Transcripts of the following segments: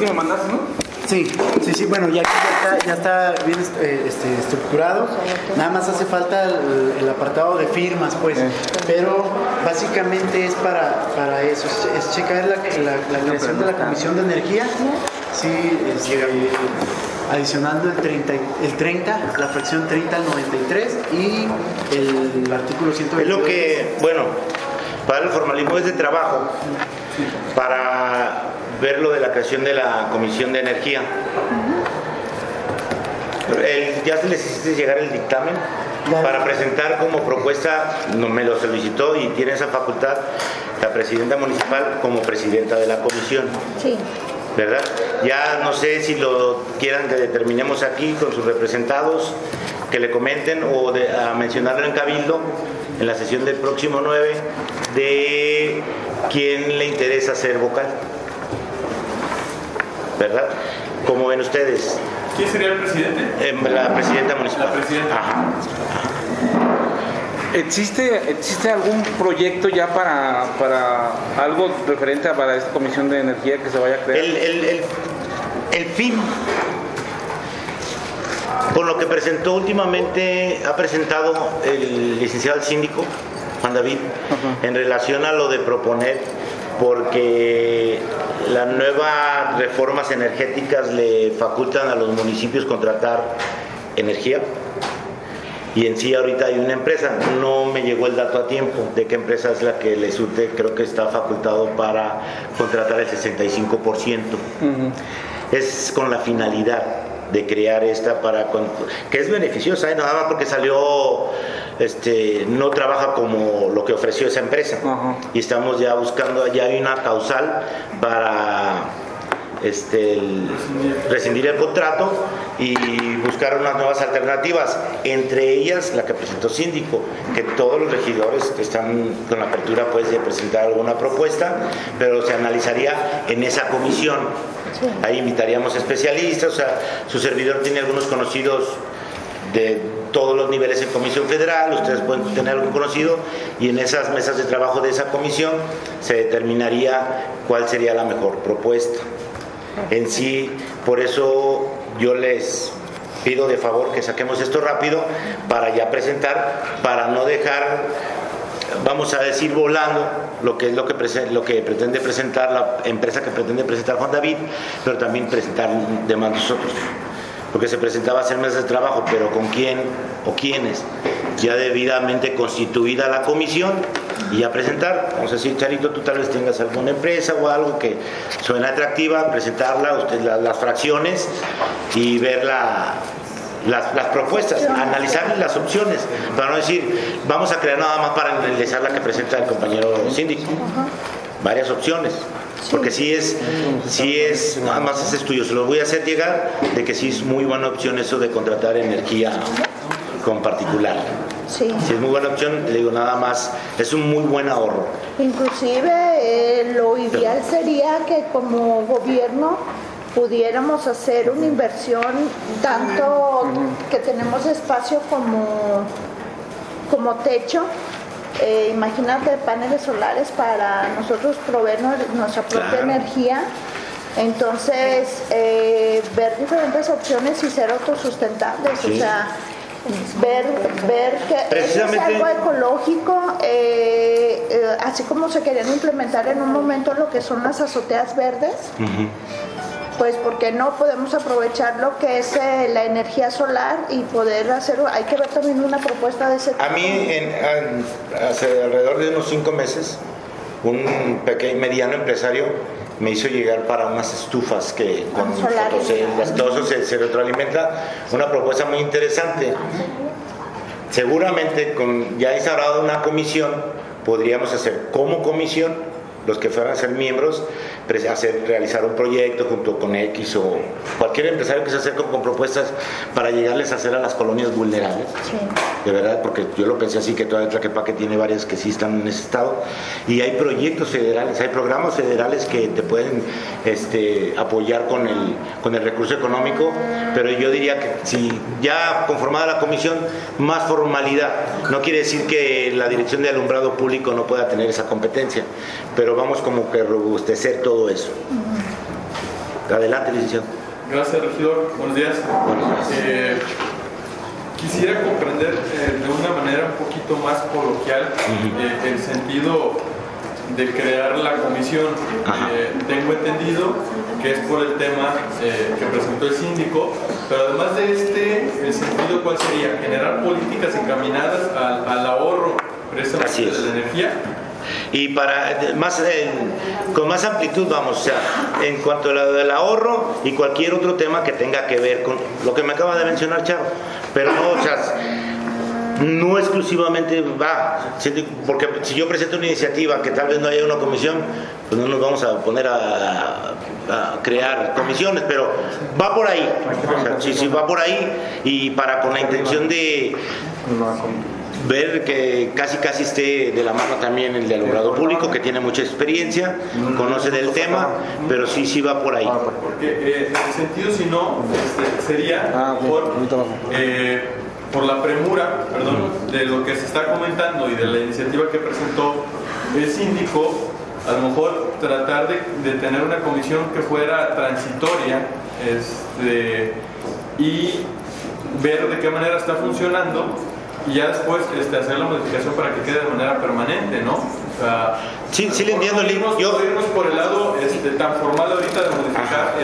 que me mandaste, ¿no? Sí, bueno, ya está bien estructurado, nada más hace falta el apartado de firmas, pues, pero básicamente es para eso, es checar la creación de la Comisión de Energía, sí, adicionando el 30, la fracción 30 al 93 y el artículo 122. Es lo que, bueno, para el formalismo es de trabajo, para ver lo de la creación de la Comisión de Energía. Ya se les hiciste llegar el dictamen para presentar como propuesta, no me lo solicitó y tiene esa facultad la presidenta municipal como presidenta de la comisión. Sí. ¿Verdad? Ya no sé si lo quieran que determinemos aquí con sus representados, que le comenten o a mencionarlo en Cabildo en la sesión del próximo 9 de quién le interesa ser vocal. ¿Verdad? Como ven ustedes. ¿Quién sería el presidente? La presidenta municipal. La presidenta. Ajá. ¿Existe algún proyecto ya para algo referente para esta comisión de energía que se vaya a crear? El fin, con lo que presentó últimamente, ha presentado el licenciado al síndico, Juan David, en relación a lo de proponer, porque las nuevas reformas energéticas le facultan a los municipios contratar energía. Y en sí ahorita hay una empresa, no me llegó el dato a tiempo de qué empresa es la que le surte, creo que está facultado para contratar el 65%. Es con la finalidad de crear esta que es beneficiosa, nada más porque salió, no trabaja como lo que ofreció esa empresa. Y estamos ya buscando, ya hay una causal para rescindir el contrato y buscar unas nuevas alternativas, entre ellas la que presentó síndico, que todos los regidores están con la apertura pues de presentar alguna propuesta, pero se analizaría en esa comisión. Ahí invitaríamos especialistas, o sea, su servidor tiene algunos conocidos de todos los niveles en Comisión Federal, ustedes pueden tener algún conocido, y en esas mesas de trabajo de esa comisión se determinaría cuál sería la mejor propuesta. En sí, por eso yo les pido de favor que saquemos esto rápido para ya presentar, para no dejar, vamos a decir, volando lo que pretende presentar la empresa que pretende presentar Juan David, pero también presentar demás nosotros. Porque se presentaba hacer mesas de trabajo, pero ¿con quién o quiénes? Ya debidamente constituida la comisión y ya presentar. Vamos a decir, Charito, tú tal vez tengas alguna empresa o algo que suena atractiva, presentarla, usted las fracciones y ver las propuestas, analizar las opciones, para no decir, vamos a crear nada más para analizar la que presenta el compañero síndico. Varias opciones. Porque sí es, nada más es estudio, se los voy a hacer llegar de que sí es muy buena opción eso de contratar energía con particular. Sí. Sí es muy buena opción, le digo, nada más, es un muy buen ahorro. Inclusive lo ideal sería que como gobierno pudiéramos hacer una inversión, tanto que tenemos espacio como techo. Imagínate paneles solares para nosotros proveer nuestra propia energía. Entonces, ver diferentes opciones y ser autosustentables, o sea, ver que es algo ecológico, así como se querían implementar en un momento lo que son las azoteas verdes. Pues porque no podemos aprovechar lo que es la energía solar y poder hacer, hay que ver también una propuesta de ese tipo. A mí hace alrededor de unos 5 meses un mediano empresario me hizo llegar para unas estufas que con todo eso se retroalimenta, una propuesta muy interesante. Seguramente ya instaurada una comisión podríamos hacer como comisión, los que fueran a ser miembros, realizar un proyecto junto con X o cualquier empresario que se acerque con propuestas para llegarles a hacer a las colonias vulnerables. Sí. De verdad, porque yo lo pensé así, que toda Tlaquepaque tiene varias que sí están en ese estado, y hay proyectos federales, hay programas federales que te pueden apoyar con el recurso económico, pero yo diría que si ya conformada la comisión, más formalidad. No quiere decir que la Dirección de Alumbrado Público no pueda tener esa competencia, pero vamos como que robustecer todo eso. Adelante, licenciado. Gracias, regidor. Buenos días. Quisiera comprender de una manera un poquito más coloquial el sentido de crear la comisión. Tengo entendido que es por el tema que presentó el síndico, pero además de el sentido, ¿cuál sería? Generar políticas encaminadas al ahorro precisamente de la energía. Y para con más amplitud, vamos, o sea, en cuanto a lo del ahorro y cualquier otro tema que tenga que ver con lo que me acaba de mencionar Charo, pero no, o sea, no exclusivamente porque si yo presento una iniciativa que tal vez no haya una comisión, pues no nos vamos a poner a crear comisiones, pero va por ahí, o sea, sí, va por ahí, y con la intención de ver que casi esté de la mano también el de alumbrado público, que tiene mucha experiencia, conoce del tema, pero sí va por ahí. Porque el sentido, si no, sería por la premura, de lo que se está comentando y de la iniciativa que presentó el síndico, a lo mejor tratar de tener una comisión que fuera transitoria, y ver de qué manera está funcionando, y ya después hacer la modificación para que quede de manera permanente, ¿no? O sea, sí le entiendo. Irnos por el lado tan formal ahorita de modificar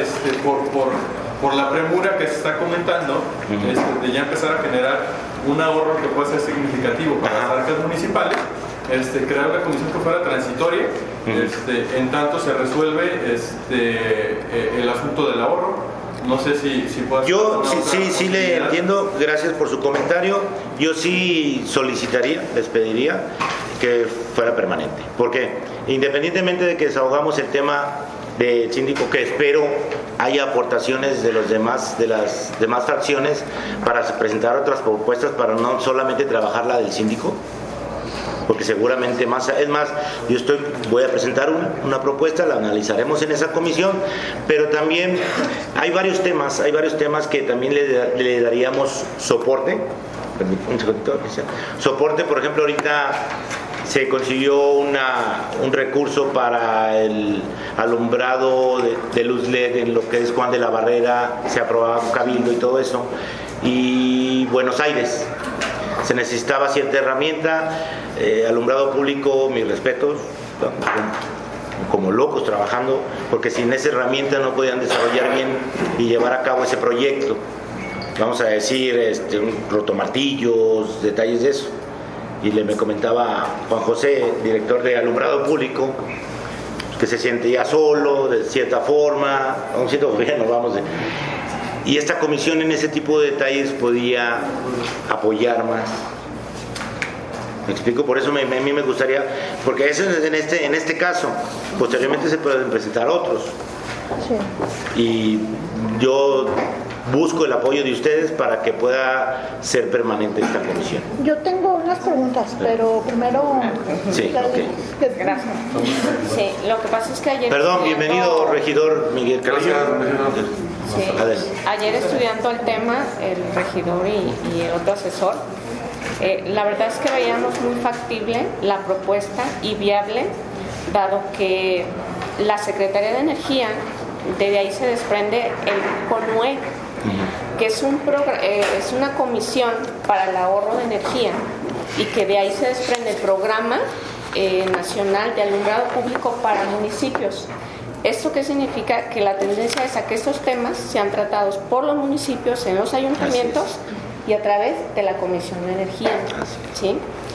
por la premura que se está comentando, de ya empezar a generar un ahorro que pueda ser significativo para las arcas municipales, crear una comisión que fuera transitoria, en tanto se resuelve el asunto del ahorro. No sé si puedo... Yo sí le entiendo, gracias por su comentario. Yo sí solicitaría, les pediría que fuera permanente, porque independientemente de que desahogamos el tema del síndico, que espero haya aportaciones de las demás fracciones para presentar otras propuestas, para no solamente trabajar la del síndico, porque seguramente voy a presentar una propuesta, la analizaremos en esa comisión, pero también hay varios temas que también le daríamos soporte. Un segundito, soporte, por ejemplo, ahorita se consiguió un recurso para el alumbrado de luz LED en lo que es Juan de la Barrera, se aprobaba con Cabildo y todo eso, y Buenos Aires. Se necesitaba cierta herramienta, alumbrado público, mis respetos, como locos trabajando, porque sin esa herramienta no podían desarrollar bien y llevar a cabo ese proyecto. Vamos a decir, rotomartillos, detalles de eso. Y me comentaba Juan José, director de alumbrado público, que se siente ya solo, de cierta forma, a un cierto gobierno, y esta comisión en ese tipo de detalles podía apoyar más. ¿Me explico? Por eso a mí me gustaría, porque eso es en este caso, posteriormente se pueden presentar otros. Sí. Y yo busco el apoyo de ustedes para que pueda ser permanente esta comisión. Yo tengo unas preguntas, pero primero... Sí, gracias. Sí, lo que pasa es que ayer... Perdón, bienvenido, regidor Miguel Carrillo. Sí. Ayer estudiando el tema, el regidor y el otro asesor, la verdad es que veíamos muy factible la propuesta y viable, dado que la Secretaría de Energía, de ahí se desprende el CONUE, que es una comisión para el ahorro de energía, y que de ahí se desprende el programa nacional de alumbrado público para municipios. ¿Esto qué significa? Que la tendencia es a que estos temas sean tratados por los municipios, en los ayuntamientos y a través de la Comisión de Energía, ¿sí?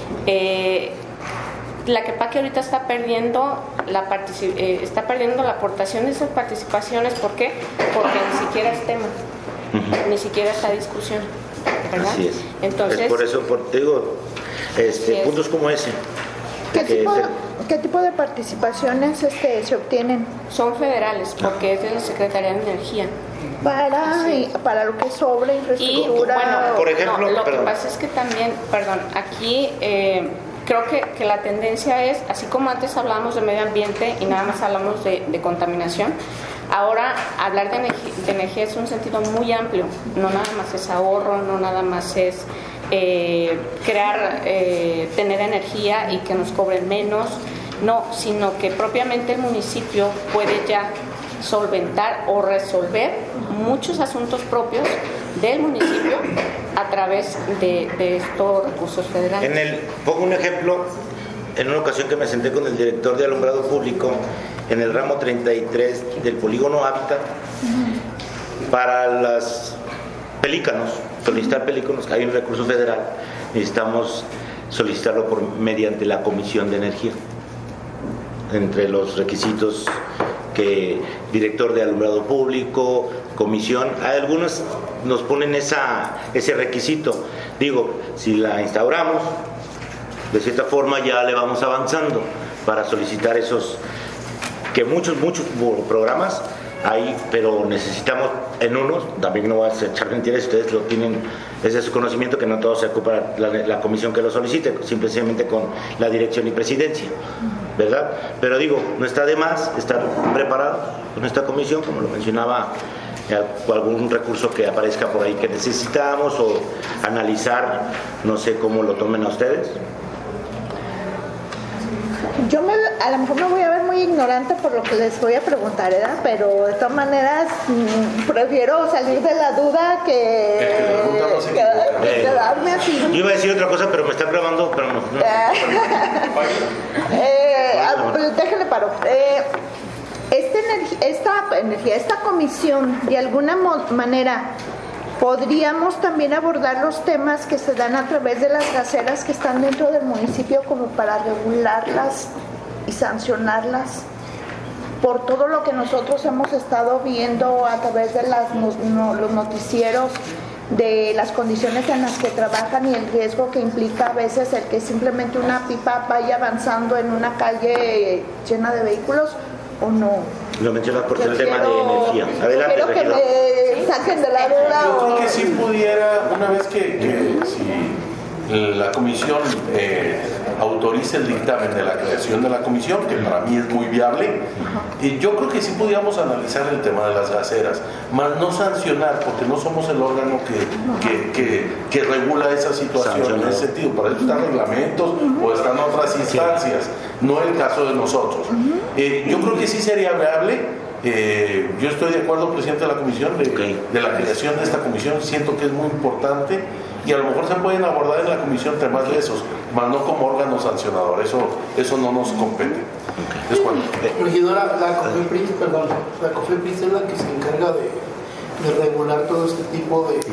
La que ahorita está perdiendo la aportación de esas participaciones. ¿Por qué? Porque ni siquiera es tema, ni siquiera está discusión, ¿verdad? Así es. Entonces, por eso te digo, puntos como ese. ¿Qué tipo de participaciones se obtienen? Son federales, porque es de la Secretaría de Energía. Para lo que es obra, infraestructura. Y, bueno, por ejemplo, lo que pasa es que también, aquí creo que la tendencia es, así como antes hablábamos de medio ambiente y nada más hablamos de contaminación, ahora hablar de energía es un sentido muy amplio. No nada más es ahorro, no nada más es tener energía y que nos cobren menos, no, sino que propiamente el municipio puede ya solventar o resolver muchos asuntos propios del municipio a través de estos recursos federales. Pongo un ejemplo, en una ocasión que me senté con el director de alumbrado público en el ramo 33 del polígono Hábitat, para las pelícanos, solicitar pelícanos, hay un recurso federal, necesitamos solicitarlo mediante la Comisión de Energía. Entre los requisitos que director de alumbrado público, comisión, hay algunos nos ponen ese requisito. Digo, si la instauramos, de cierta forma ya le vamos avanzando para solicitar esos, que muchos programas hay, pero necesitamos en unos, también no voy a echar mentiras, ustedes lo tienen, es de su conocimiento que no todo se ocupa la comisión que lo solicite, simplemente con la dirección y presidencia, ¿verdad? Pero digo, no está de más estar preparado con esta comisión, como lo mencionaba, algún recurso que aparezca por ahí que necesitamos, o analizar, no sé cómo lo tomen a ustedes. A lo mejor me voy a ver muy ignorante por lo que les voy a preguntar, ¿verdad? Pero de todas maneras prefiero salir de la duda que quedarme así. Yo iba a decir otra cosa, pero me están grabando, pero no. Déjenle paro. Esta comisión, de alguna manera, podríamos también abordar los temas que se dan a través de las gaseras que están dentro del municipio, como para regularlas y sancionarlas por todo lo que nosotros hemos estado viendo a través de los noticieros, de las condiciones en las que trabajan y el riesgo que implica a veces el que simplemente una pipa vaya avanzando en una calle llena de vehículos, ¿o no? Lo mencionas por el tema de energía. Adelante, quiero que me saquen de la duda. Yo creo que sí pudiera, una vez que si la comisión autorice el dictamen de la creación de la comisión, que para mí es muy viable, y yo creo que sí pudiéramos analizar el tema de las gaseras, más no sancionar, porque no somos el órgano que regula esa situación en ese sentido. Para eso están reglamentos o están otras instancias, no el caso de nosotros. Yo creo que sí sería viable. Yo estoy de acuerdo, presidente de la comisión, de la creación de esta comisión. Siento que es muy importante y a lo mejor se pueden abordar en la comisión temas de esos, más no como órgano sancionador. Eso no nos compete. Es cuando. Regidora, la COFEPRIS es la que se encarga de regular todo este tipo de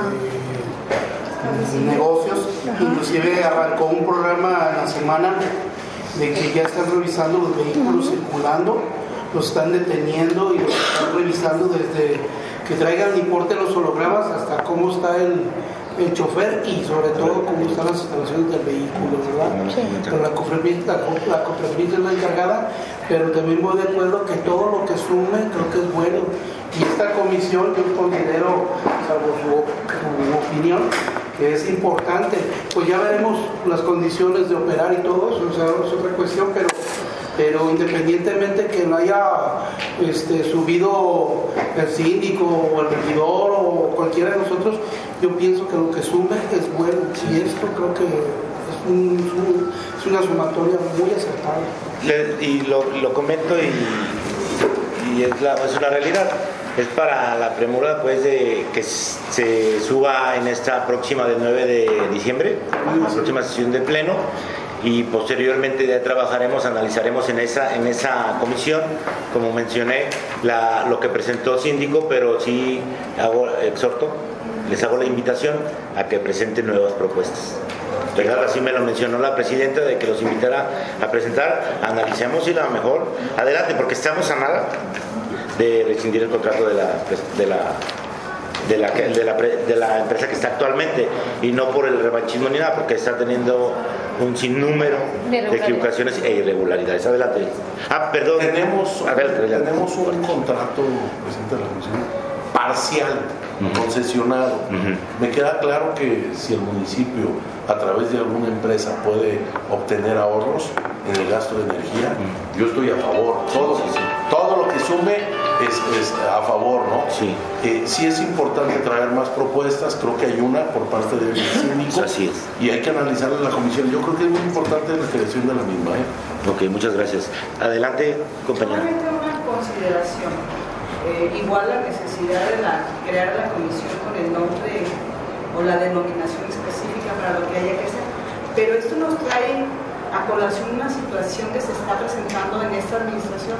negocios. Inclusive arrancó un programa en la semana de que ya están revisando los vehículos circulando, los están deteniendo y los están revisando desde que traigan y porten los hologramas hasta cómo está el chofer y sobre todo cómo están las instalaciones del vehículo, ¿verdad? Sí. Pero la COFEPRIS es la encargada, pero también voy de acuerdo que todo lo que sume creo que es bueno. Y esta comisión, yo considero, salvo su opinión, que es importante. Pues ya veremos las condiciones de operar y todo eso, o sea, es otra cuestión, pero independientemente que no haya subido el síndico o el regidor o cualquiera de nosotros, yo pienso que lo que sume es bueno, y esto creo que es una sumatoria muy acertada. Y lo comento y es una realidad. Es para la premura pues de que se suba en esta próxima del 9 de diciembre, la próxima sesión del Pleno, y posteriormente ya trabajaremos, analizaremos en esa comisión, como mencioné, lo que presentó síndico, pero sí les hago la invitación a que presenten nuevas propuestas. ¿Verdad? Así me lo mencionó la presidenta, de que los invitara a presentar, analicemos y la mejor, adelante, porque estamos a nada de rescindir el contrato de la empresa que está actualmente, y no por el revanchismo ni nada, porque está teniendo un sinnúmero de equivocaciones e irregularidades. Adelante. Perdón. Tenemos un contrato, presidente de la comisión, parcial, concesionado. Me queda claro que si el municipio a través de alguna empresa puede obtener ahorros en el gasto de energía, yo estoy a favor. Todo lo que sume es a favor, ¿no? Sí. Sí es importante traer más propuestas, creo que hay una por parte del síndico. Así es. Y hay que analizarla en la comisión. Yo creo que es muy importante la creación de la misma. Ok, muchas gracias. Adelante, compañera. Solamente una consideración. igual la necesidad de crear la comisión con el nombre o la denominación específica para lo que haya que hacer, pero esto nos trae a colación una situación que se está presentando en esta administración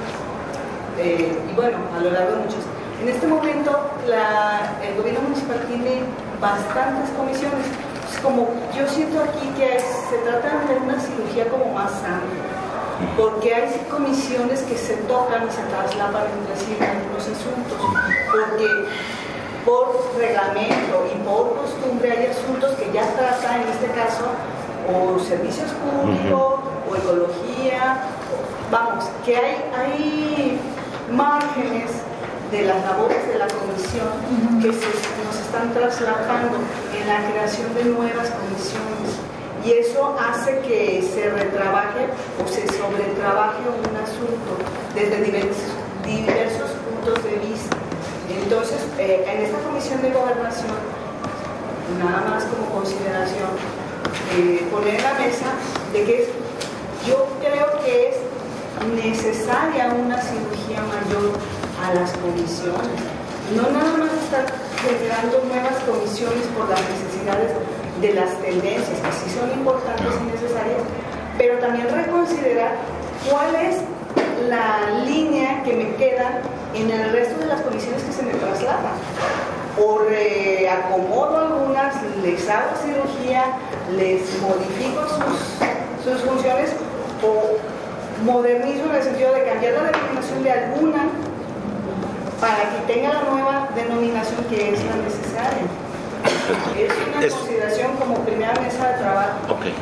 y bueno, a lo largo de muchos. En este momento el gobierno municipal tiene bastantes comisiones, pues como yo siento aquí que se trata de una cirugía como más amplia, porque hay comisiones que se tocan y se traslapan entre sí en algunos asuntos, porque por reglamento y por costumbre hay asuntos que ya trata, en este caso, o servicios públicos, o ecología, vamos, que hay márgenes de las labores de la comisión que nos están traslapando en la creación de nuevas comisiones. Y eso hace que se retrabaje o se sobretrabaje un asunto desde diversos puntos de vista. Entonces, en esta comisión de gobernación, nada más como consideración, poner en la mesa de que yo creo que es necesaria una cirugía mayor a las comisiones. No nada más estar generando nuevas comisiones por las necesidades de las tendencias, que sí son importantes y necesarias, pero también reconsiderar cuál es la línea que me queda en el resto de las comisiones que se me trasladan. O reacomodo algunas, les hago cirugía, les modifico sus funciones, o modernizo en el sentido de cambiar la denominación de alguna para que tenga la nueva denominación que es la necesaria. Es una consideración como primera mesa de trabajo,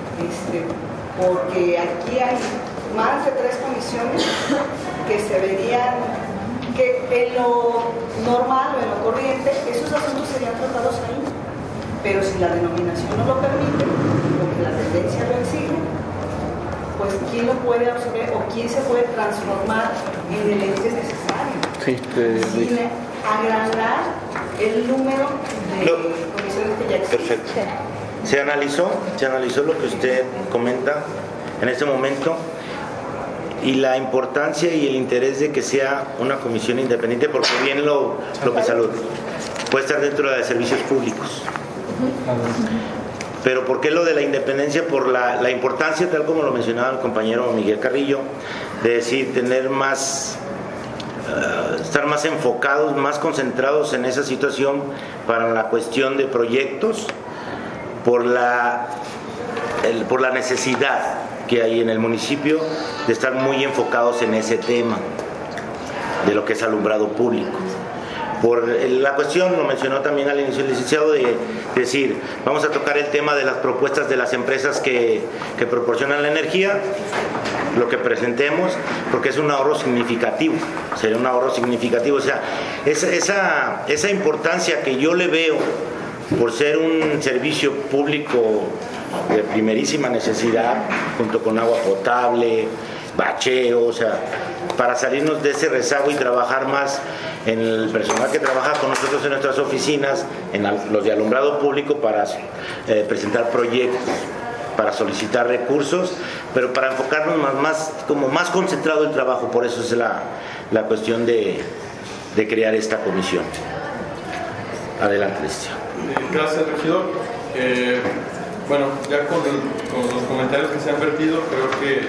porque aquí hay más de 3 comisiones que se verían, que en lo normal o en lo corriente esos asuntos serían tratados ahí, pero si la denominación no lo permite, porque la tendencia lo exige, pues ¿quién lo puede absorber o quién se puede transformar en el ente necesario? Sin agrandar el número de comisiones que ya existen. Perfecto. ¿Se analizó lo que usted comenta en este momento? Y la importancia y el interés de que sea una comisión independiente, porque bien López Salud puede estar dentro de servicios públicos. Pero ¿por qué lo de la independencia? Por la importancia, tal como lo mencionaba el compañero Miguel Carrillo, de decir, tener más, estar más enfocados, más concentrados en esa situación para la cuestión de proyectos, por la necesidad que hay en el municipio de estar muy enfocados en ese tema de lo que es alumbrado público. Por la cuestión, lo mencionó también al inicio el licenciado, de decir, vamos a tocar el tema de las propuestas de las empresas que proporcionan la energía, lo que presentemos, porque es un ahorro significativo, sería un ahorro significativo. O sea, esa importancia que yo le veo por ser un servicio público de primerísima necesidad, junto con agua potable, bacheo, o sea, para salirnos de ese rezago y trabajar más en el personal que trabaja con nosotros en nuestras oficinas, en los de alumbrado público, para presentar proyectos, para solicitar recursos, pero para enfocarnos más concentrado el trabajo. Por eso es la cuestión de crear esta comisión. Adelante, Cristian. Gracias, regidor. Bueno, ya con los comentarios que se han vertido, creo que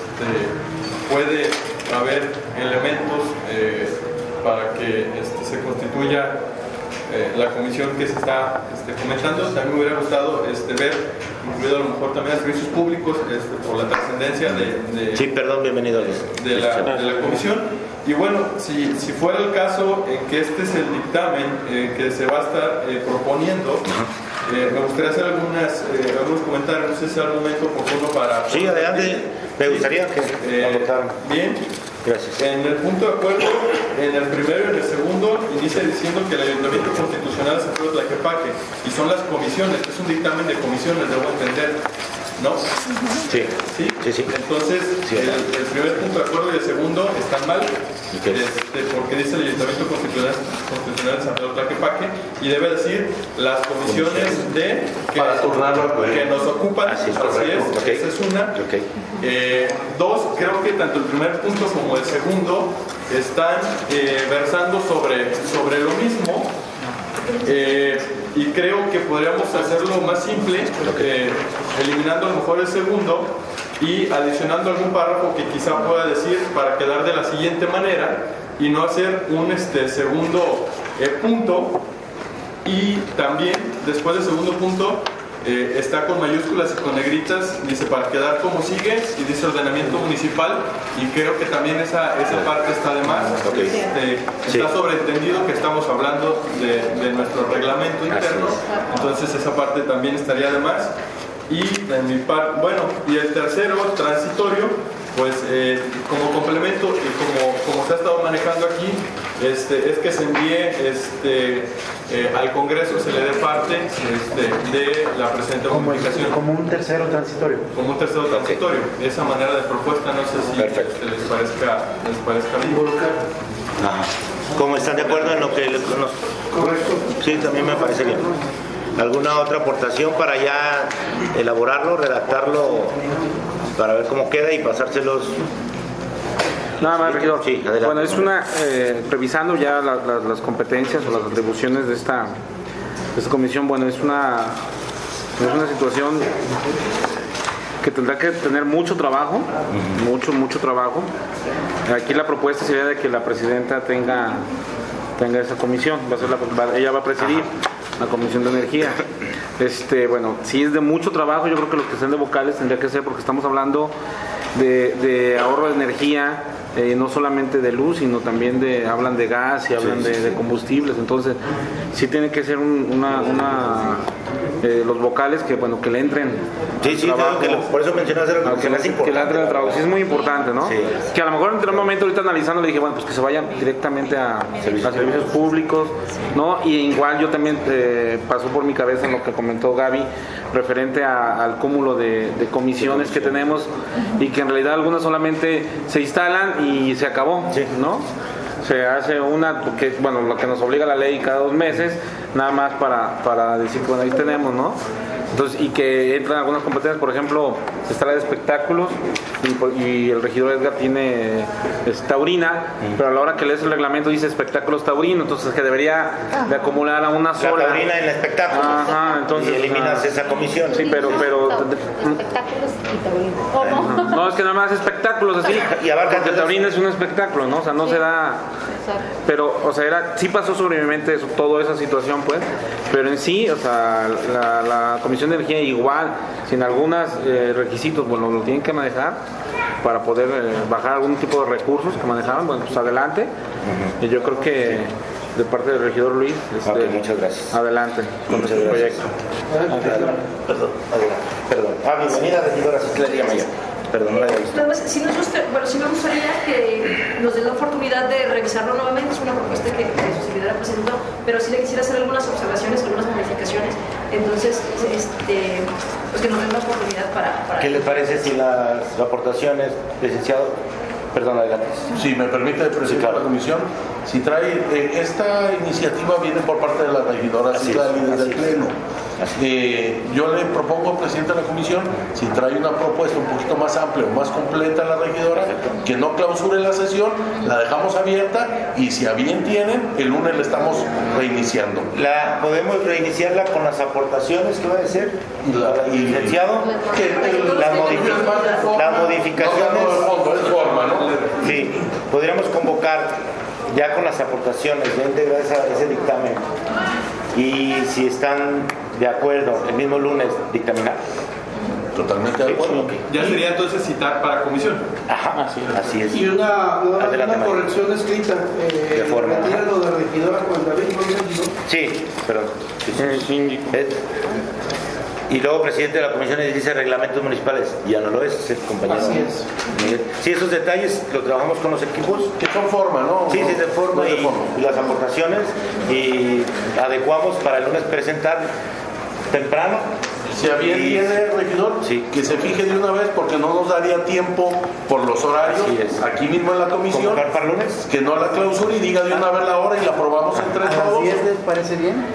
puede haber elementos para que se constituya la comisión que se está comentando. También me hubiera gustado ver incluido a lo mejor también a servicios públicos por la trascendencia bienvenido de la comisión. Y bueno, si fuera el caso en que este es el dictamen que se va a estar proponiendo, me gustaría hacer algunos comentarios. No sé si es el momento oportuno para... Sí, adelante. Me gustaría que anotaran. Bien. Gracias. En el punto de acuerdo, en el primero y en el segundo, inicia diciendo que el Ayuntamiento Constitucional se fue de Tlaquepaque, y son las comisiones, es un dictamen de comisiones, debo entender. ¿no? Sí. ¿Sí? Sí. Entonces, Sí. el primer punto de acuerdo y el segundo están mal, porque dice el Ayuntamiento Constitucional de San Pedro Tlaquepaque, y debe decir las comisiones para turnarlo, que nos ocupan. Así es, Okay. Esa es una. Okay. Dos, creo que tanto el primer punto como el segundo están versando sobre lo mismo. Y creo que podríamos hacerlo más simple, eliminando a lo mejor el segundo y adicionando algún párrafo que quizá pueda decir para quedar de la siguiente manera y no hacer un segundo punto. Y también después del segundo punto está con mayúsculas y con negritas, dice para quedar como sigue, y dice ordenamiento municipal, y creo que también esa parte está de más. Está sobreentendido que estamos hablando de nuestro reglamento interno, entonces esa parte también estaría de más. Y en mi parte, bueno, y el tercero, transitorio, pues como complemento y como se ha estado manejando aquí, es que se envíe al Congreso, se le dé parte de la presente modificación. Como un tercero transitorio. Como un tercero transitorio. Esa manera de propuesta, no sé si les parezca bien. ¿Cómo están de acuerdo en lo que nos... Correcto. Sí, también me parece bien. ¿Alguna otra aportación para ya elaborarlo, redactarlo, para ver cómo queda y pasárselos? Nada más, regidor. Sí, adelante. Bueno, es una, revisando ya las competencias o las atribuciones de esta comisión, bueno, es una situación que tendrá que tener mucho trabajo, mucho trabajo. Aquí la propuesta sería de que la presidenta tenga esa comisión, ella va a presidir la Comisión de Energía. Bueno, si es de mucho trabajo, yo creo que los que estén de vocales tendría que ser, porque estamos hablando de ahorro de energía, no solamente de luz, sino también hablan de gas y hablan de combustibles. Entonces sí tiene que ser los vocales que le entren trabajo, por eso mencionaste lo que es importante, que le entren al trabajo. Sí, es muy importante, ¿no? Sí. Que a lo mejor en un momento ahorita analizando le dije, bueno, pues que se vayan directamente a servicios públicos, ¿no? Y igual yo también pasó por mi cabeza en lo que comentó Gaby referente al cúmulo de comisiones que tenemos, y que en realidad algunas solamente se instalan y se acabó, ¿no? Se hace una, porque, bueno, lo que nos obliga la ley cada 2 meses, nada más para decir que, bueno, ahí tenemos, ¿no? Entonces, y que entran algunas competencias, por ejemplo, está la de espectáculos, y el regidor Edgar tiene taurina, pero a la hora que lees el reglamento dice espectáculos taurino, entonces que debería de acumular a una sola. La taurina en espectáculos. Entonces, y eliminas esa comisión. Sí, pero espectáculos y taurino. no, es que nada más espectáculos así. Y abarca porque taurino es un espectáculo, ¿no? O sea, no se da. Pero, o sea, sí pasó sobre mi mente toda esa situación, pues, pero en sí, o sea, la Comisión de Energía igual, sin algunos requisitos, bueno, lo tienen que manejar para poder bajar algún tipo de recursos que manejaban, bueno, pues adelante. Y yo creo que de parte del regidor Luis, muchas gracias. Adelante con muchas este gracias. proyecto. Perdón. Bienvenida, regidora Cecilia Mayor. Perdón, no la había visto. Sí me gustaría que nos den la oportunidad de revisarlo nuevamente. Es una propuesta que su servidora presentó, pero sí le quisiera hacer algunas observaciones, algunas modificaciones. Entonces, pues que nos den la oportunidad para... ¿Qué le parece si las aportaciones, licenciado? Perdón, adelante. Si me permite presentar la comisión, si trae esta iniciativa viene por parte de la regidora Citlali desde el Pleno. Yo le propongo al presidente de la comisión, si trae una propuesta un poquito más amplia o más completa la regidora, que no clausure la sesión, la dejamos abierta, y si a bien tienen, el lunes la estamos reiniciando. ¿Podemos reiniciarla con las aportaciones que va a ser? ¿Y licenciado? Las modificaciones. Es forma, ¿no? Sí, podríamos convocar ya con las aportaciones, ya integrar ese dictamen, y si están de acuerdo, el mismo lunes dictaminar. Totalmente de acuerdo. Ya sería entonces citar para comisión. Ajá, así es. Y una corrección escrita. De forma. Retira lo de regidora con David, ¿no? Sí, perdón. Y luego presidente de la comisión dice reglamentos municipales, ya no lo es el compañero. Así es. Sí, esos detalles los trabajamos con los equipos. Que son forma, ¿no? Sí, de forma, y las aportaciones, y adecuamos para el lunes presentar temprano, Si a bien tiene, regidor, que se fije de una vez porque no nos daría tiempo por los horarios aquí mismo en la comisión. ¿Para lunes? Que no la clausure y diga de una vez la hora y la aprobamos entre todos. ¿A las 10 les parece bien?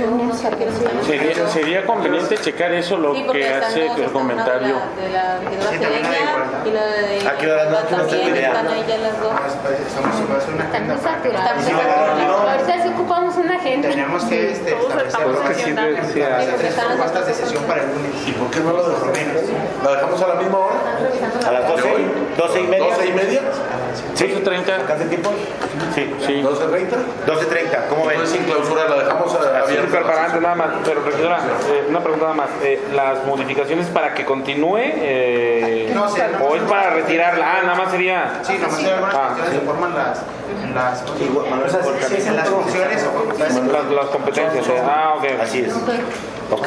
Sería conveniente checar eso, lo que hace el comentario. De la y la de ¿A qué hora no? también están ahí ya las dos. Están muy saturadas. Ahorita sí ocupamos una agenda. Tenemos que establecer propuestas de sesión para el lunes. ¿Y por qué no lo dejamos? ¿La dejamos a la misma hora? ¿A las 12? ¿12 y media? Sí, 12:30. ¿Alcanza el tiempo? Sí. Sí. ¿12:30? 12:30, ¿cómo ven? Entonces sin clausura la dejamos abierta. Preparando nada más, pero regidora, una pregunta nada más. ¿Las modificaciones para que continúe No sé, o es para retirarla? Nada más sería... Sí, nomás hay algunas cuestiones se forman en las funciones o facultades. Las competencias. Ok. Así es. Ok.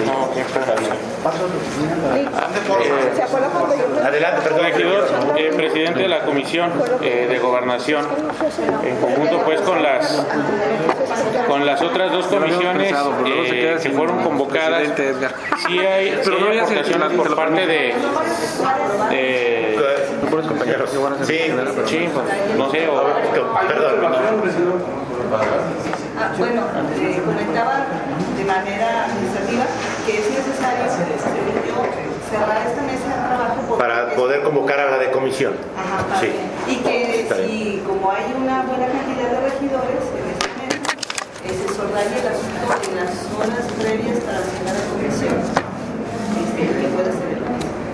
Adelante, perdón. Regidor, presidente de la Comisión de Gobernación, en conjunto pues con las otras dos comisiones que fueron convocadas, sí hay aportaciones por parte de compañeros. Sí, no sé, perdón. Bueno, comentaba de manera administrativa que es necesario cerrar esta mesa de trabajo para poder convocar a la de comisión. Ajá, sí. Y que si como hay una buena cantidad de regidores en esta mesa, se subraye el asunto en las zonas previas para la de comisión, que puede ser el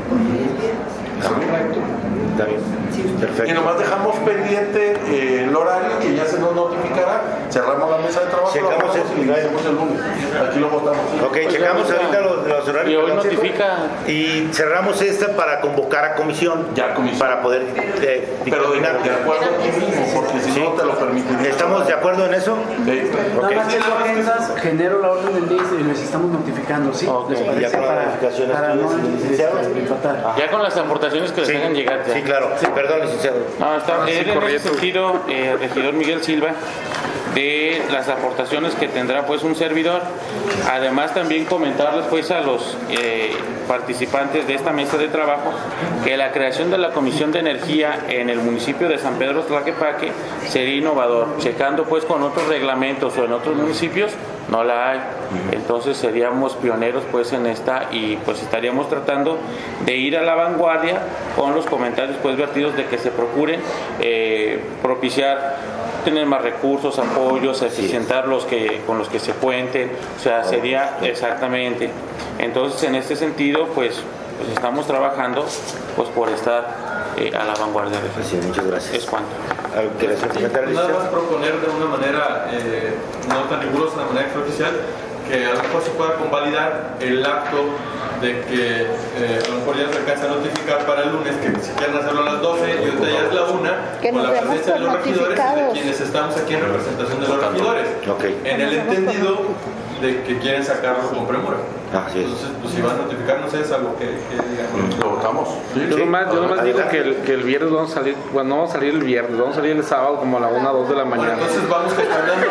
Está bien. Perfecto. Y nomás dejamos pendiente el horario que ya se nos notificará. Cerramos la mesa de trabajo. Checamos el lunes. Aquí lo votamos. Ok, checamos ahorita los horarios. Y hoy notifica. Y cerramos esta para convocar a comisión. Ya, comisión. Para poder dictaminar. De acuerdo aquí mismo, porque si no te lo permitiría. ¿Estamos de acuerdo en eso? Sí. Nada más que lo agendas, genero la orden del día y les estamos notificando, ¿sí? Okay. ¿Les parece? Para no empatar. Ya con las aportaciones que les hagan llegar. Sí, claro. Perdón, licenciado. No, está en ese sentido, el regidor Miguel Silva, de las aportaciones que tendrá pues un servidor. Además también comentarles pues a los participantes de esta mesa de trabajo que la creación de la Comisión de Energía en el municipio de San Pedro Tlaquepaque sería innovador, checando pues con otros reglamentos o en otros municipios no la hay. Entonces seríamos pioneros pues en esta y pues estaríamos tratando de ir a la vanguardia con los comentarios pues vertidos de que se procuren propiciar tener más recursos, apoyos, eficientar con los que se cuenten, o sea, sería exactamente. Entonces, en este sentido, pues estamos trabajando pues por estar a la vanguardia de eso. Sí, muchas gracias. Es cuanto. Nada más proponer de una manera no tan rigurosa, de manera extraoficial, que a lo mejor se pueda convalidar el acto de que a lo mejor ya se alcanza a notificar para el lunes que si quieren hacerlo a las 12 y ahorita ya es la 1 con la presencia de los regidores y de quienes estamos aquí en representación de los regidores, en el entendido de que quieren sacarlo con premura. Entonces, pues si van a notificarnos es algo que digan. Lo votamos. Yo nomás digo que el viernes vamos a salir, bueno, no vamos a salir el viernes, vamos a salir el sábado como a la 1 o 2 de la mañana. Entonces vamos gestionando.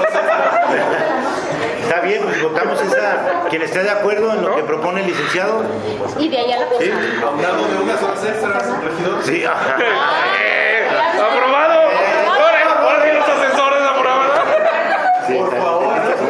Está bien, pues votamos esa. Quien esté de acuerdo en lo que propone el licenciado. Y de allá la cosa. Hablando de unas horas extras, regidor. Sí, ajá. ¡Aprobado! ¡Ahora los asesores aprobaron! Sí, por favor.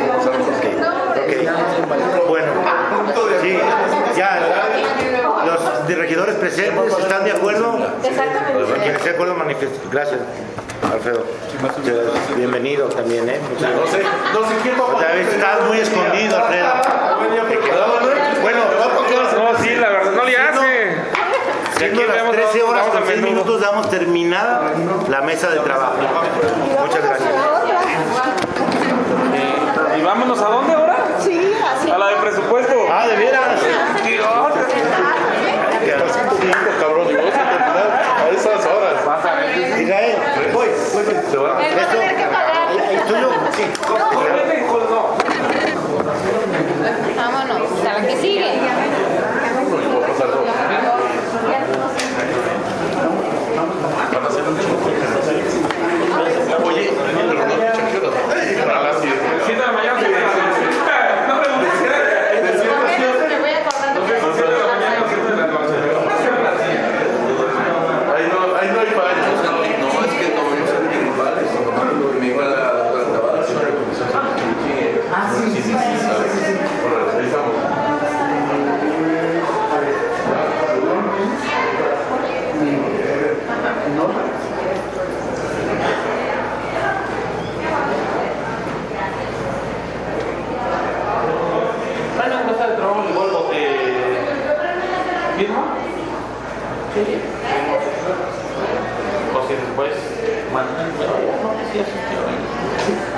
Bueno, sí, ya. Los regidores presentes están de acuerdo. Exactamente. Quien esté de acuerdo, manifiesta. Gracias, Alfredo. Bienvenido también, No sé quién va a otra vez estás muy escondido, Alfredo. Bueno, no, sí, la verdad, no le hace. Siendo las 13 horas con 6 minutos, damos terminada la mesa de trabajo. Muchas gracias. ¿Y vámonos a dónde ahora? Sí, así. A la de presupuesto. Ah, ¿de veras? Cabrón, y vamos a terminar a esas horas. Diga él, voy. Él va a tener que pagar. ¿Es tuyo? Sí. Vámonos, a la que sigue. Oye, a las 7 de la mañana. No me voy a acordar. mesa de trabajo igual mismo. Sí. O si después mandan, no, sí,